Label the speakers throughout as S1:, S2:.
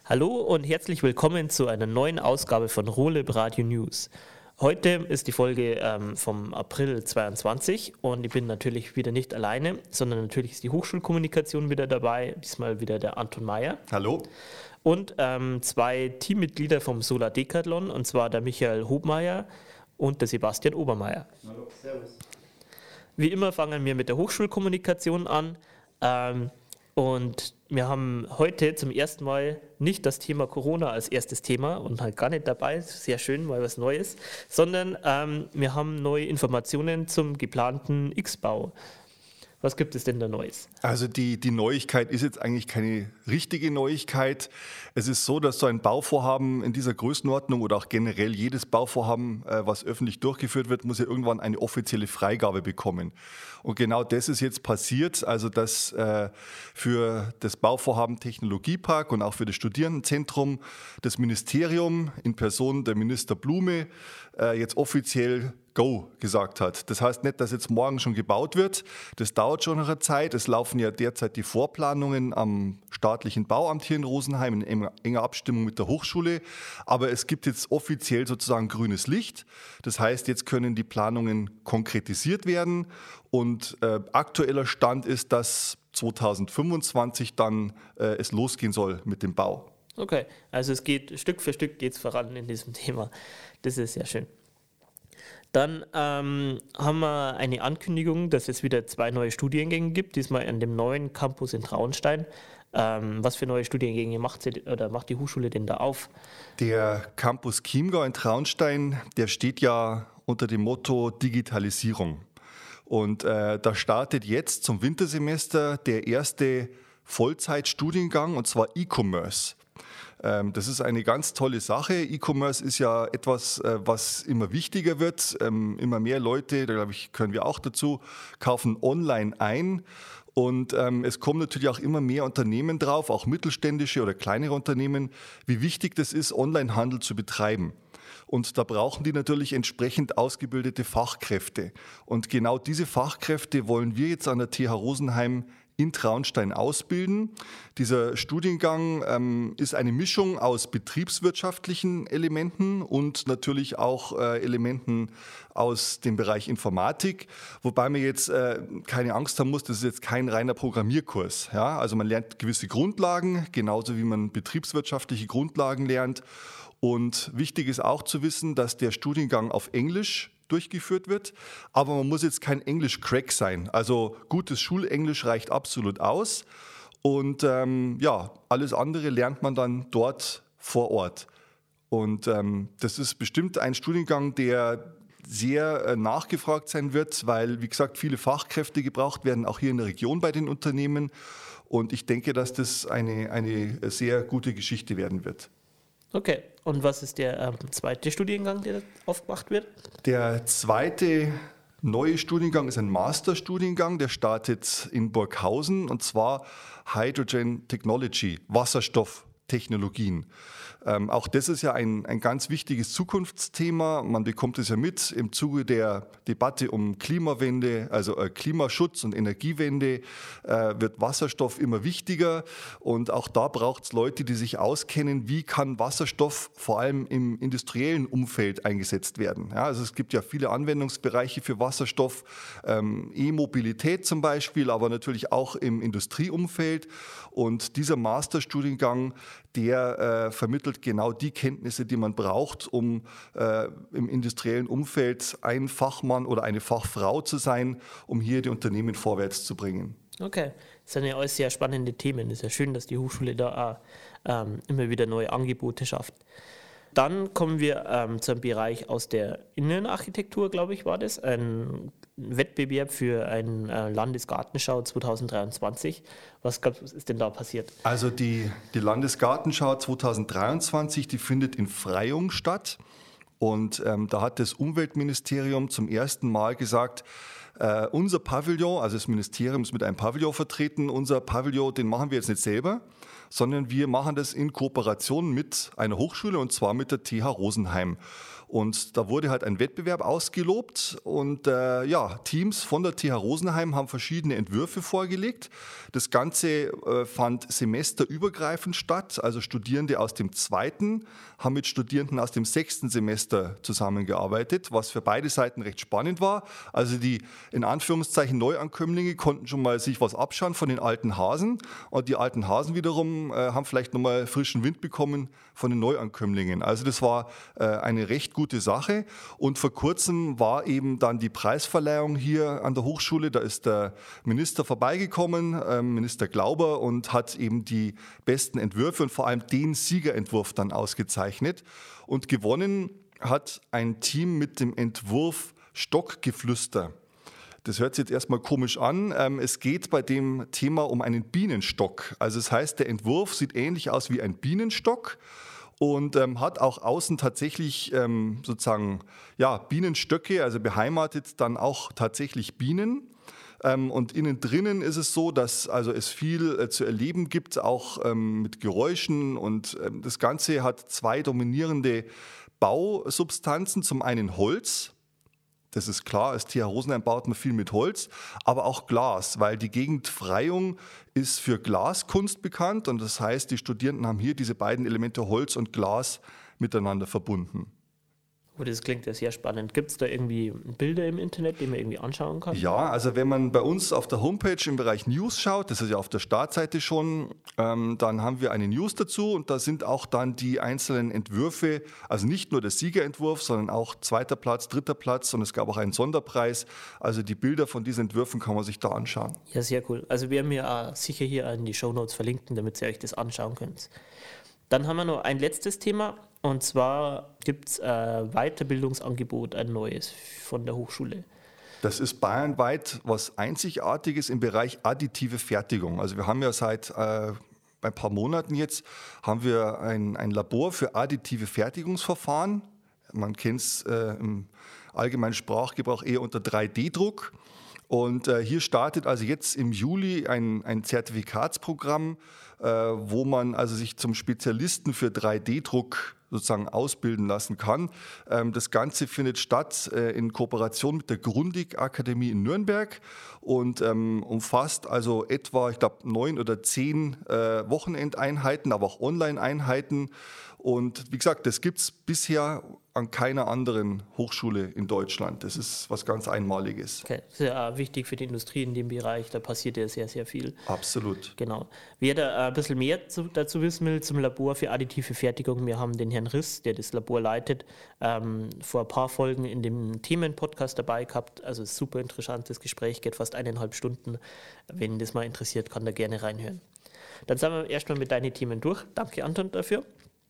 S1: Hallo und herzlich willkommen zu einer neuen Ausgabe von RoLib Radio News. Heute ist die Folge vom April 22 und ich bin natürlich wieder nicht alleine, sondern natürlich ist die Hochschulkommunikation wieder dabei, diesmal wieder der Anton Meyer.
S2: Hallo.
S1: Und zwei Teammitglieder vom Solar Decathlon, und zwar der Michael Hobmeier und der Sebastian Obermeier.
S3: Hallo, servus.
S1: Wie immer fangen wir mit der Hochschulkommunikation an. Und wir haben heute zum ersten Mal nicht das Thema Corona als erstes Thema und halt gar nicht dabei, sehr schön, mal was Neues, sondern wir haben neue Informationen zum geplanten X-Bau. Was gibt es denn da Neues?
S2: Also die Neuigkeit ist jetzt eigentlich keine richtige Neuigkeit. Es ist so, dass so ein Bauvorhaben in dieser Größenordnung oder auch generell jedes Bauvorhaben, was öffentlich durchgeführt wird, muss ja irgendwann eine offizielle Freigabe bekommen. Und genau das ist jetzt passiert, also dass für das Bauvorhaben Technologiepark und auch für das Studierendenzentrum das Ministerium in Person der Minister Blume jetzt offiziell Go gesagt hat. Das heißt nicht, dass jetzt morgen schon gebaut wird. Das dauert schon noch eine Zeit. Es laufen ja derzeit die Vorplanungen am staatlichen Bauamt hier in Rosenheim in enger Abstimmung mit der Hochschule. Aber es gibt jetzt offiziell sozusagen grünes Licht. Das heißt, jetzt können die Planungen konkretisiert werden. Und aktueller Stand ist, dass 2025 dann es losgehen soll mit dem Bau.
S1: Okay, also es geht Stück für Stück geht's voran in diesem Thema. Das ist sehr schön. Dann haben wir eine Ankündigung, dass es wieder 2 neue Studiengänge gibt, diesmal an dem neuen Campus in Traunstein. Was für neue Studiengänge macht die Hochschule denn da auf?
S2: Der Campus Chiemgau in Traunstein, der steht ja unter dem Motto Digitalisierung. Und da startet jetzt zum Wintersemester der erste Vollzeitstudiengang, und zwar E-Commerce. Das ist eine ganz tolle Sache. E-Commerce ist ja etwas, was immer wichtiger wird. Immer mehr Leute, da glaube ich, können wir auch dazu, kaufen online ein. Und es kommen natürlich auch immer mehr Unternehmen drauf, auch mittelständische oder kleinere Unternehmen, wie wichtig das ist, Onlinehandel zu betreiben. Und da brauchen die natürlich entsprechend ausgebildete Fachkräfte. Und genau diese Fachkräfte wollen wir jetzt an der TH Rosenheim in Traunstein ausbilden. Dieser Studiengang ist eine Mischung aus betriebswirtschaftlichen Elementen und natürlich auch Elementen aus dem Bereich Informatik, wobei man jetzt keine Angst haben muss, das ist jetzt kein reiner Programmierkurs. Ja? Also man lernt gewisse Grundlagen, genauso wie man betriebswirtschaftliche Grundlagen lernt. Und wichtig ist auch zu wissen, dass der Studiengang auf Englisch durchgeführt wird, aber man muss jetzt kein Englisch-Crack sein. Also gutes Schulenglisch reicht absolut aus und alles andere lernt man dann dort vor Ort. Und das ist bestimmt ein Studiengang, der sehr nachgefragt sein wird, weil, wie gesagt, viele Fachkräfte gebraucht werden, auch hier in der Region bei den Unternehmen. Und ich denke, dass das eine sehr gute Geschichte werden wird.
S1: Okay, und was ist der zweite Studiengang, der aufgemacht wird? Der
S2: zweite neue Studiengang ist ein Masterstudiengang, der startet in Burghausen, und zwar Hydrogen Technology, Wasserstofftechnologien. Auch das ist ja ein ganz wichtiges Zukunftsthema. Man bekommt es ja mit im Zuge der Debatte um Klimawende, also Klimaschutz und Energiewende, wird Wasserstoff immer wichtiger. Und auch da braucht es Leute, die sich auskennen, wie kann Wasserstoff vor allem im industriellen Umfeld eingesetzt werden. Ja, also es gibt ja viele Anwendungsbereiche für Wasserstoff, E-Mobilität zum Beispiel, aber natürlich auch im Industrieumfeld. Und dieser Masterstudiengang, der vermittelt genau die Kenntnisse, die man braucht, um im industriellen Umfeld ein Fachmann oder eine Fachfrau zu sein, um hier die Unternehmen vorwärts zu bringen.
S1: Okay, das sind ja alles sehr spannende Themen. Es ist ja schön, dass die Hochschule da auch immer wieder neue Angebote schafft. Dann kommen wir zu einem Bereich aus der Innenarchitektur, glaube ich, war das. Ein Wettbewerb für eine Landesgartenschau 2023. Was ist denn da passiert?
S2: Also die Landesgartenschau 2023, die findet in Freyung statt. Und da hat das Umweltministerium zum ersten Mal gesagt, unser Pavillon, also das Ministerium ist mit einem Pavillon vertreten, unser Pavillon, den machen wir jetzt nicht selber, sondern wir machen das in Kooperation mit einer Hochschule, und zwar mit der TH Rosenheim. Und da wurde halt ein Wettbewerb ausgelobt und Teams von der TH Rosenheim haben verschiedene Entwürfe vorgelegt. Das Ganze fand semesterübergreifend statt, also Studierende aus dem 2. haben mit Studierenden aus dem 6. Semester zusammengearbeitet, was für beide Seiten recht spannend war. Also die in Anführungszeichen Neuankömmlinge konnten schon mal sich was abschauen von den alten Hasen und die alten Hasen wiederum haben vielleicht nochmal frischen Wind bekommen von den Neuankömmlingen. Also das war eine recht gute Sache und vor kurzem war eben dann die Preisverleihung hier an der Hochschule. Da ist der Minister vorbeigekommen, Minister Glauber, und hat eben die besten Entwürfe und vor allem den Siegerentwurf dann ausgezeichnet. Und gewonnen hat ein Team mit dem Entwurf Stockgeflüster. Das hört sich jetzt erstmal komisch an. Es geht bei dem Thema um einen Bienenstock. Also das heißt, der Entwurf sieht ähnlich aus wie ein Bienenstock und hat auch außen tatsächlich Bienenstöcke, also beheimatet dann auch tatsächlich Bienen. Und innen drinnen ist es so, dass also es viel zu erleben gibt, auch mit Geräuschen. Und das Ganze hat 2 dominierende Bausubstanzen. Zum einen Holz. Das ist klar, als TH Rosenheim baut man viel mit Holz, aber auch Glas, weil die Gegend Freyung ist für Glaskunst bekannt und das heißt, die Studierenden haben hier diese beiden Elemente Holz und Glas miteinander verbunden.
S1: Oh, das klingt ja sehr spannend. Gibt es da irgendwie Bilder im Internet, die man irgendwie anschauen kann?
S2: Ja, also wenn man bei uns auf der Homepage im Bereich News schaut, das ist ja auf der Startseite schon, dann haben wir eine News dazu und da sind auch dann die einzelnen Entwürfe, also nicht nur der Siegerentwurf, sondern auch 2. Platz, 3. Platz und es gab auch einen Sonderpreis. Also die Bilder von diesen Entwürfen kann man sich da anschauen.
S1: Ja, sehr cool. Also wir haben ja sicher hier in die Shownotes verlinken, damit ihr euch das anschauen könnt. Dann haben wir noch ein letztes Thema. Und zwar gibt es ein Weiterbildungsangebot, ein neues von der Hochschule.
S2: Das ist bayernweit was Einzigartiges im Bereich additive Fertigung. Also wir haben ja seit ein paar Monaten jetzt haben wir ein Labor für additive Fertigungsverfahren. Man kennt es im allgemeinen Sprachgebrauch eher unter 3D-Druck. Und hier startet also jetzt im Juli ein Zertifikatsprogramm, wo man also sich zum Spezialisten für 3D-Druck sozusagen ausbilden lassen kann. Das Ganze findet statt in Kooperation mit der Grundig-Akademie in Nürnberg und umfasst also etwa, ich glaube, 9 oder 10 Wochenendeinheiten, aber auch Online-Einheiten. Und wie gesagt, das gibt es bisher an keiner anderen Hochschule in Deutschland. Das ist was ganz Einmaliges.
S1: Okay. Das ist ja wichtig für die Industrie in dem Bereich, da passiert ja sehr, sehr viel.
S2: Absolut.
S1: Genau. Wer da ein bisschen mehr dazu wissen will zum Labor für additive Fertigung, wir haben den Herrn Riss, der das Labor leitet, vor ein paar Folgen in dem Themenpodcast dabei gehabt. Also super interessantes Gespräch, geht fast 1,5 Stunden. Wenn das mal interessiert, kann da gerne reinhören. Dann sind wir erstmal mit deinen Themen durch. Danke, Anton, dafür.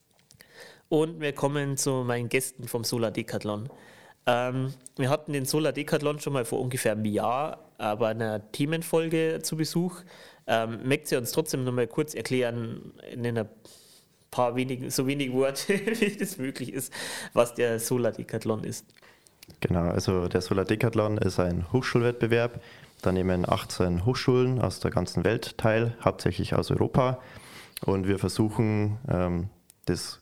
S1: Und wir kommen zu meinen Gästen vom Solar Decathlon. Wir hatten den Solar Decathlon schon mal vor ungefähr einem Jahr bei einer Themenfolge zu Besuch. Mögt ihr uns trotzdem noch mal kurz erklären, in ein paar so wenig Worte, wie das möglich ist, was der Solar Decathlon ist?
S3: Genau, also der Solar Decathlon ist ein Hochschulwettbewerb. Da nehmen 18 Hochschulen aus der ganzen Welt teil, hauptsächlich aus Europa. Und wir versuchen, das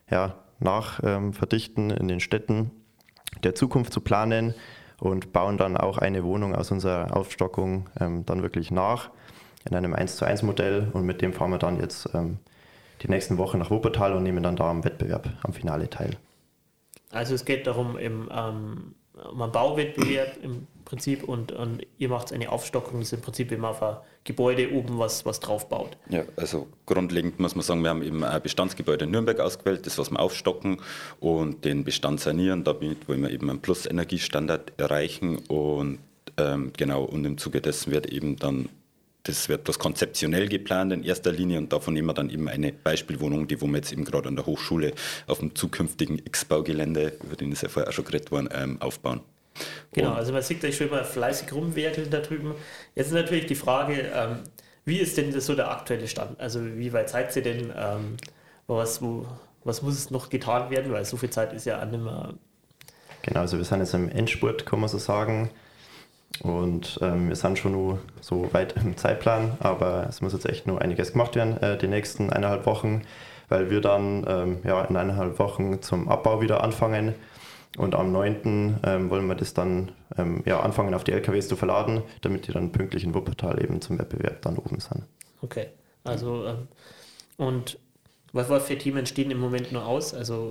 S3: Verdichten in den Städten der Zukunft zu planen und bauen dann auch eine Wohnung aus unserer Aufstockung dann wirklich nach in einem 1:1 Modell und mit dem fahren wir dann jetzt die nächsten Wochen nach Wuppertal und nehmen dann da am Wettbewerb, am Finale teil.
S1: Also es geht darum, um einen Bauwettbewerb im Prinzip und ihr macht eine Aufstockung, das ist im Prinzip immer auf ein Gebäude oben was drauf baut.
S4: Ja, also grundlegend muss man sagen, wir haben eben ein Bestandsgebäude in Nürnberg ausgewählt, das was wir aufstocken und den Bestand sanieren, damit wollen wir eben einen Plus-Energiestandard erreichen und und im Zuge dessen wird eben dann, das wird bloß konzeptionell geplant in erster Linie und davon nehmen wir dann eben eine Beispielwohnung, die wo wir jetzt eben gerade an der Hochschule auf dem zukünftigen X-Baugelände, über den ist ja vorher auch schon geredet worden, aufbauen.
S1: Genau, also man sieht da schon mal fleißig rumwerkeln da drüben. Jetzt ist natürlich die Frage, wie ist denn das so der aktuelle Stand? Also wie weit seid ihr denn? Was muss noch getan werden? Weil so viel Zeit ist ja auch nicht mehr.
S3: Genau, also wir sind jetzt im Endspurt, kann man so sagen. Und wir sind schon nur so weit im Zeitplan, aber es muss jetzt echt nur einiges gemacht werden, die nächsten 1,5 Wochen, weil wir dann in 1,5 Wochen zum Abbau wieder anfangen Und am 9. Wollen wir das dann anfangen, auf die LKWs zu verladen, damit die dann pünktlich in Wuppertal eben zum Wettbewerb dann oben sind.
S1: Okay, also und was für Themen stehen im Moment noch aus? Also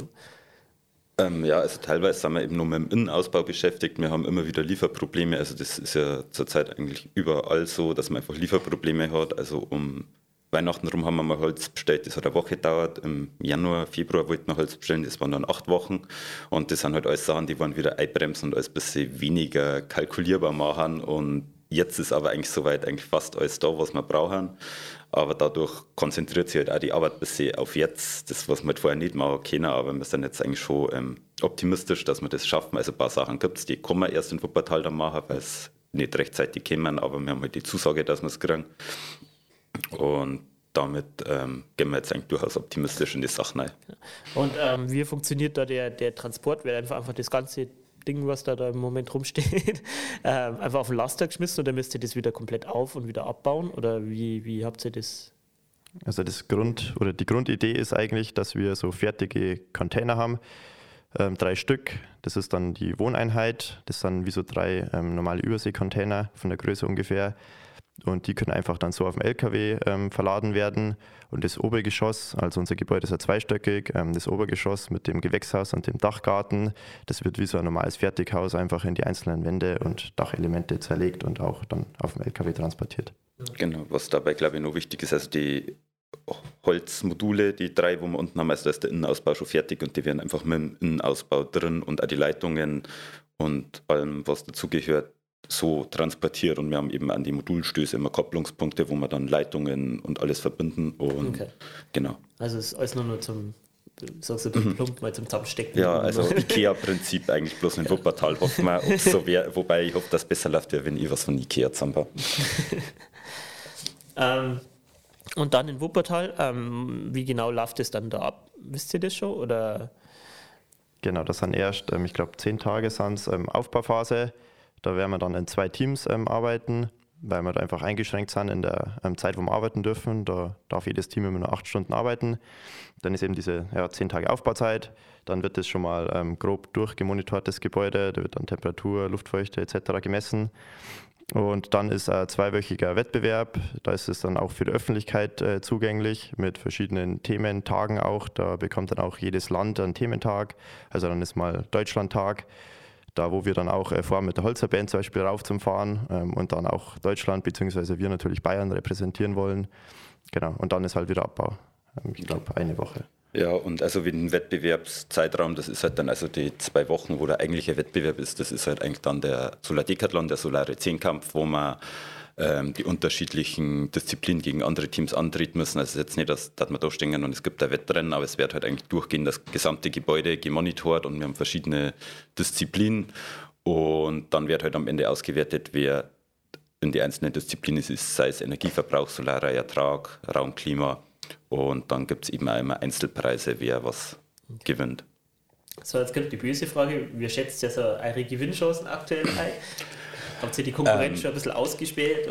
S4: also teilweise sind wir eben nur mit dem Innenausbau beschäftigt. Wir haben immer wieder Lieferprobleme. Also das ist ja zurzeit eigentlich überall so, dass man einfach Lieferprobleme hat. Also um Weihnachten rum haben wir mal Holz bestellt, das hat eine Woche gedauert. Im Januar, Februar wollten wir Holz bestellen, das waren dann 8 Wochen. Und das sind halt alles Sachen, die waren wieder einbremsen und alles ein bisschen weniger kalkulierbar machen. Und jetzt ist aber eigentlich soweit eigentlich fast alles da, was wir brauchen. Aber dadurch konzentriert sich halt auch die Arbeit ein bisschen auf jetzt, das, was wir halt vorher nicht machen können. Aber wir sind jetzt eigentlich schon optimistisch, dass wir das schaffen. Also ein paar Sachen gibt es, die können wir erst in Wuppertal dann machen, weil es nicht rechtzeitig kommen. Aber wir haben halt die Zusage, dass wir es kriegen. Und damit gehen wir jetzt eigentlich durchaus optimistisch in die Sachen rein.
S1: Und wie funktioniert da der Transport? Wird einfach das ganze Ding, was da im Moment rumsteht, einfach auf den Laster geschmissen oder müsst ihr das wieder komplett auf und wieder abbauen? Oder wie habt ihr das?
S3: Also die Grundidee ist eigentlich, dass wir so fertige Container haben, 3 Stück. Das ist dann die Wohneinheit. Das sind wie so 3 normale Überseekontainer von der Größe ungefähr. Und die können einfach dann so auf dem LKW verladen werden. Und das Obergeschoss, also unser Gebäude ist ja zweistöckig, das Obergeschoss mit dem Gewächshaus und dem Dachgarten, das wird wie so ein normales Fertighaus einfach in die einzelnen Wände und Dachelemente zerlegt und auch dann auf dem LKW transportiert.
S4: Genau, was dabei glaube ich noch wichtig ist, also die Holzmodule, die 3, wo wir unten haben, also da ist der Innenausbau schon fertig und die werden einfach mit dem Innenausbau drin und auch die Leitungen und allem, was dazugehört, so transportiert und wir haben eben an die Modulstöße immer Kopplungspunkte, wo wir dann Leitungen und alles verbinden und genau.
S1: Also es ist alles nur zum, sagst du, plump mal zum Zusammenstecken.
S4: Ja, also Ikea-Prinzip eigentlich bloß in Wuppertal, hoffen wir, ob es so wäre, wobei ich hoffe, dass es besser läuft, wenn ich was von Ikea zusammenbaue.
S1: Und dann in Wuppertal, wie genau läuft es dann da ab? Wisst ihr das schon? Oder?
S3: Genau, das sind erst, ich glaube 10 Tage sind es Aufbauphase. Da werden wir dann in 2 Teams arbeiten, weil wir da einfach eingeschränkt sind in der Zeit, wo wir arbeiten dürfen. Da darf jedes Team immer nur 8 Stunden arbeiten. Dann ist eben diese 10 Tage Aufbauzeit. Dann wird das schon mal grob durchgemonitort, das Gebäude. Da wird dann Temperatur, Luftfeuchte etc. gemessen. Und dann ist ein 2-wöchiger Wettbewerb. Da ist es dann auch für die Öffentlichkeit zugänglich mit verschiedenen Thementagen auch. Da bekommt dann auch jedes Land einen Thementag. Also dann ist mal Deutschlandtag. Da, wo wir dann auch vorhaben, mit der Holzerband zum Beispiel rauf zum Fahren und dann auch Deutschland bzw. wir natürlich Bayern repräsentieren wollen. Genau, und dann ist halt wieder Abbau. Ich glaube, eine Woche.
S4: Ja, und also wie ein Wettbewerbszeitraum, das ist halt dann also die 2 Wochen, wo der eigentliche Wettbewerb ist, das ist halt eigentlich dann der Solar-Decathlon, der Solare 10-Kampf, wo man die unterschiedlichen Disziplinen gegen andere Teams antreten müssen. Also es ist jetzt nicht, dass wir da stehen und es gibt ein Wettrennen, aber es wird halt eigentlich durchgehend das gesamte Gebäude gemonitort und wir haben verschiedene Disziplinen und dann wird halt am Ende ausgewertet, wer in die einzelnen Disziplinen ist, sei es Energieverbrauch, solarer Ertrag, Raum, Klima und dann gibt es eben auch immer Einzelpreise, wer was gewinnt.
S1: So, jetzt kommt die böse Frage, wie schätzt ihr so eure Gewinnchancen aktuell ein? Habt ihr die Konkurrenz schon ein bisschen ausgespäht?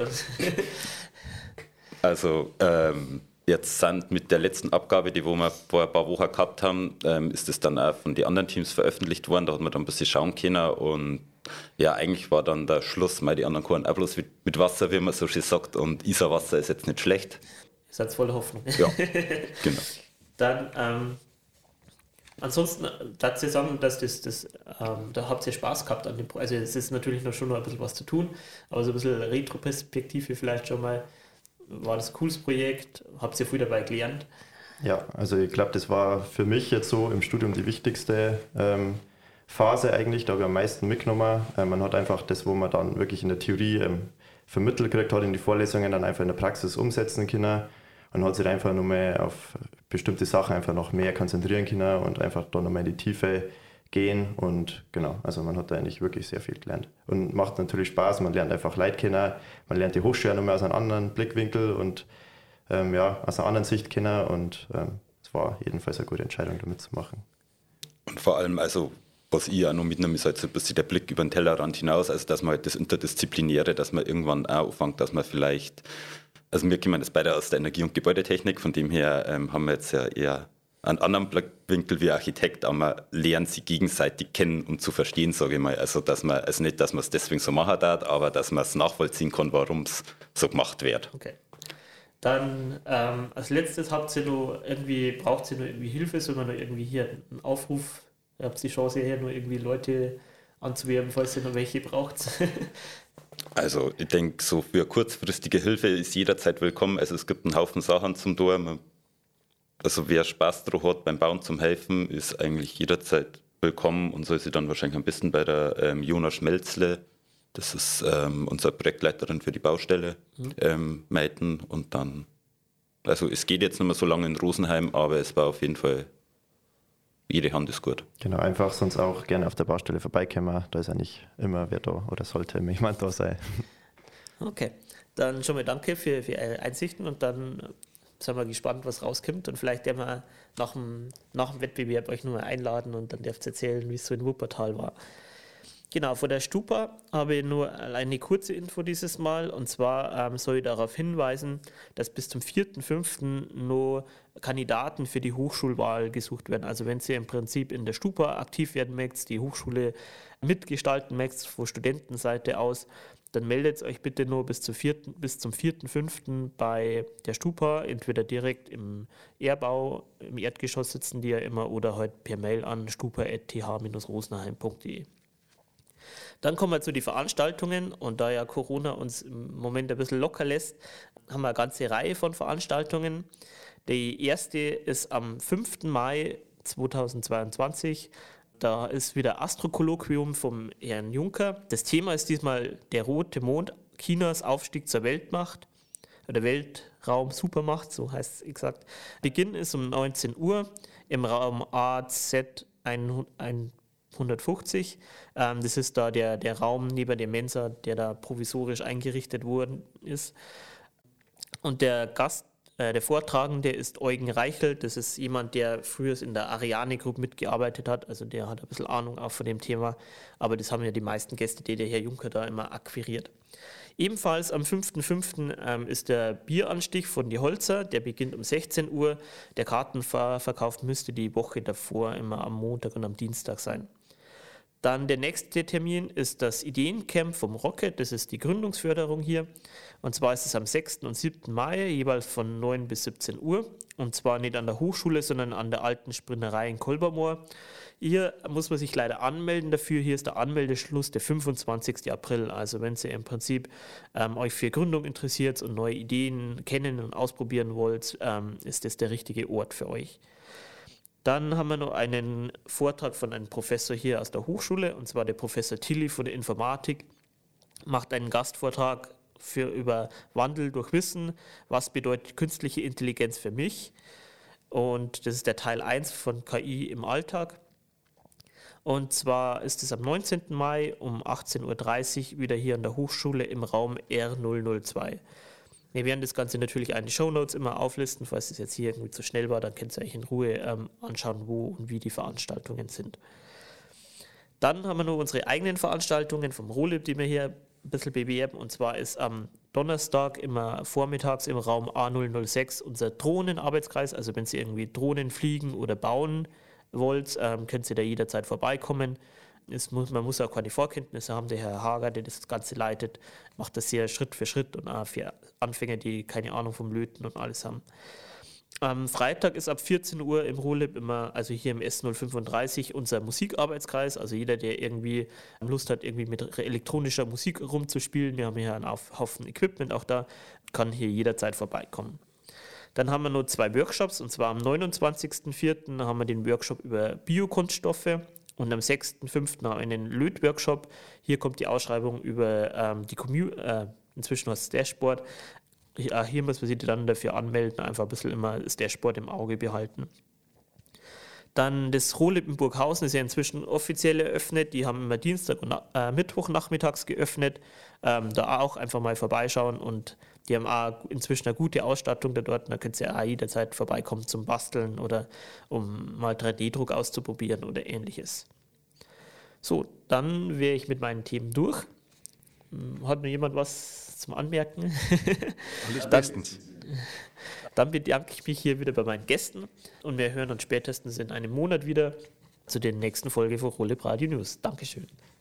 S4: Also jetzt sind mit der letzten Abgabe, die wir vor ein paar Wochen gehabt haben, ist es dann auch von den anderen Teams veröffentlicht worden. Da hat man dann ein bisschen schauen können und ja, eigentlich war dann der Schluss, mal die anderen kochen auch bloß mit Wasser, wie man so schön sagt, und Isarwasser ist jetzt nicht schlecht.
S1: Ihr seid voller Hoffnung.
S4: Ja, genau.
S1: Dann ansonsten, dazu sagen, dass da habt ihr Spaß gehabt an dem Projekt. Also es ist natürlich noch schon noch ein bisschen was zu tun, aber so ein bisschen Retroperspektive vielleicht schon mal. War das ein cooles Projekt? Habt ihr viel dabei gelernt?
S3: Ja, also ich glaube, das war für mich jetzt so im Studium die wichtigste Phase eigentlich. Da habe ich am meisten mitgenommen. Man hat einfach das, wo man dann wirklich in der Theorie vermittelt gekriegt hat, in die Vorlesungen dann einfach in der Praxis umsetzen können. Und hat sich einfach nochmal auf bestimmte Sachen einfach noch mehr konzentrieren können und einfach da nochmal in die Tiefe gehen. Und genau, also man hat da eigentlich wirklich sehr viel gelernt. Und macht natürlich Spaß, man lernt einfach Leute kennen, man lernt die Hochschule nochmal aus einem anderen Blickwinkel und aus einer anderen Sicht kennen. Und es war jedenfalls eine gute Entscheidung, da mitzumachen.
S4: Und vor allem, also was ich auch noch mitnehme, ist halt so ein bisschen der Blick über den Tellerrand hinaus, also dass man halt das Interdisziplinäre, dass man irgendwann auch anfängt, dass man vielleicht, also wir kommen das beide aus der Energie- und Gebäudetechnik, von dem her haben wir jetzt ja eher einen anderen Blickwinkel wie Architekt, aber man lernt sie gegenseitig kennen und zu verstehen, sage ich mal. Also, nicht, dass man es deswegen so machen darf, aber dass man es nachvollziehen kann, warum es so gemacht wird.
S1: Okay. Dann als letztes braucht ihr noch irgendwie Hilfe, sondern noch irgendwie hier einen Aufruf. Ihr habt die Chance hier nur irgendwie Leute anzuwerben, falls ihr noch welche braucht.
S4: Also ich denke, so für kurzfristige Hilfe ist jederzeit willkommen. Also es gibt einen Haufen Sachen zum Tor. Also wer Spaß drauf hat beim Bauen zum Helfen, ist eigentlich jederzeit willkommen und soll sich dann wahrscheinlich am besten bei der Jona Schmelzle, das ist unsere Projektleiterin für die Baustelle, melden. Und dann, also es geht jetzt nicht mehr so lange in Rosenheim, aber es war auf jeden Fall, jede Hand ist gut.
S3: Genau, einfach sonst auch gerne auf der Baustelle vorbeikommen. Da ist ja nicht immer wer da oder sollte jemand da sein.
S1: Okay, dann schon mal danke für eure Einsichten und dann sind wir gespannt, was rauskommt und vielleicht werden wir nach dem Wettbewerb euch nur mal einladen und dann dürft ihr erzählen, wie es so in Wuppertal war. Genau, von der Stupa habe ich nur eine kurze Info dieses Mal und zwar soll ich darauf hinweisen, dass bis zum 4.5. noch Kandidaten für die Hochschulwahl gesucht werden. Also wenn ihr im Prinzip in der Stupa aktiv werden möchtet, die Hochschule mitgestalten möchtet von Studentenseite aus, dann meldet euch bitte nur bis zum 4.5. bei der Stupa, entweder direkt im Ehrbau, im Erdgeschoss sitzen die ja immer oder halt per Mail an stupa@th-rosenheim.de. Dann kommen wir zu den Veranstaltungen und da ja Corona uns im Moment ein bisschen locker lässt, haben wir eine ganze Reihe von Veranstaltungen. Die erste ist am 5. Mai 2022. Da ist wieder Astrokolloquium vom Herrn Juncker. Das Thema ist diesmal der rote Mond, Chinas Aufstieg zur Weltmacht oder Weltraum-Supermacht, so heißt es exakt. Beginn ist um 19 Uhr im Raum AZ 150. Das ist da der Raum neben der Mensa, der da provisorisch eingerichtet worden ist. Und der Vortragende ist Eugen Reichelt. Das ist jemand, der früher in der Ariane Group mitgearbeitet hat. Also der hat ein bisschen Ahnung auch von dem Thema. Aber das haben ja die meisten Gäste, die der Herr Juncker da immer akquiriert. Ebenfalls am 5.5. Ist der Bieranstich von die Holzer. Der beginnt um 16 Uhr. Der Kartenverkauf müsste die Woche davor immer am Montag und am Dienstag sein. Dann der nächste Termin ist das Ideencamp vom Rocket, das ist die Gründungsförderung hier. Und zwar ist es am 6. und 7. Mai, jeweils von 9 bis 17 Uhr. Und zwar nicht an der Hochschule, sondern an der alten Sprinnerei in Kolbermoor. Hier muss man sich leider anmelden dafür. Hier ist der Anmeldeschluss der 25. April. Also wenn ihr im Prinzip euch für Gründung interessiert und neue Ideen kennen und ausprobieren wollt, ist das der richtige Ort für euch. Dann haben wir noch einen Vortrag von einem Professor hier aus der Hochschule, und zwar der Professor Tilly von der Informatik, macht einen Gastvortrag über Wandel durch Wissen, was bedeutet künstliche Intelligenz für mich. Und das ist der Teil 1 von KI im Alltag. Und zwar ist es am 19. Mai um 18.30 Uhr wieder hier an der Hochschule im Raum R002. Wir werden das Ganze natürlich in die Shownotes immer auflisten, falls es jetzt hier irgendwie zu schnell war, dann könnt ihr euch in Ruhe anschauen, wo und wie die Veranstaltungen sind. Dann haben wir noch unsere eigenen Veranstaltungen vom ROLIB, die wir hier ein bisschen bewerben, und zwar ist am Donnerstag immer vormittags im Raum A006 unser Drohnenarbeitskreis, also wenn Sie irgendwie Drohnen fliegen oder bauen wollt, könnt ihr da jederzeit vorbeikommen. Man muss auch keine Vorkenntnisse haben. Der Herr Hager, der das Ganze leitet, macht das sehr Schritt für Schritt und auch für Anfänger, die keine Ahnung vom Löten und alles haben. Am Freitag ist ab 14 Uhr im ROLIB immer, also hier im S035, unser Musikarbeitskreis. Also jeder, der irgendwie Lust hat, irgendwie mit elektronischer Musik rumzuspielen, wir haben hier einen Haufen Equipment auch da, kann hier jederzeit vorbeikommen. Dann haben wir noch 2 Workshops, und zwar am 29.04. haben wir den Workshop über Biokunststoffe. Und am 6.5. haben wir einen Lötworkshop. Hier kommt die Ausschreibung über inzwischen das Dashboard. Hier muss man sich dann dafür anmelden, einfach ein bisschen immer das Dashboard im Auge behalten. Dann das ROLIB in Burghausen ist ja inzwischen offiziell eröffnet. Die haben immer Dienstag und Mittwoch nachmittags geöffnet. Da auch einfach mal vorbeischauen, und die haben auch inzwischen eine gute Ausstattung da dort. Da könnt ihr auch jederzeit vorbeikommen zum Basteln oder um mal 3D-Druck auszuprobieren oder ähnliches. So, dann wäre ich mit meinen Themen durch. Hat noch jemand was zum Anmerken?
S2: Alles bestens.
S1: Dann bedanke ich mich hier wieder bei meinen Gästen und wir hören uns spätestens in einem Monat wieder zu der nächsten Folge von RoLab Radio News. Dankeschön.